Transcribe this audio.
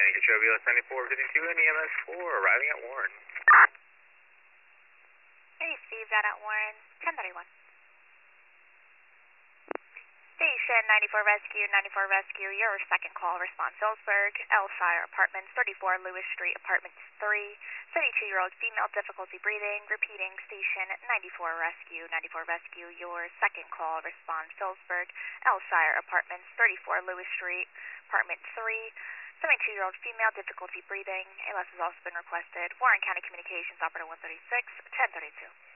Ochoa 7452 and EMS 4 arriving at Warren. Hey, Steve, that at Warren, 1031. Station 94 Rescue, your second call, response Phillipsburg, Elshire Apartments, 34 Lewis Street, Apartment 3, 72-year-old female, difficulty breathing, repeating, station 94 Rescue, your second call, response Phillipsburg, Elshire Apartments, 34 Lewis Street, Apartment 3, 72-year-old female, difficulty breathing. ALS has also been requested. Warren County Communications, Operator 136, 1032.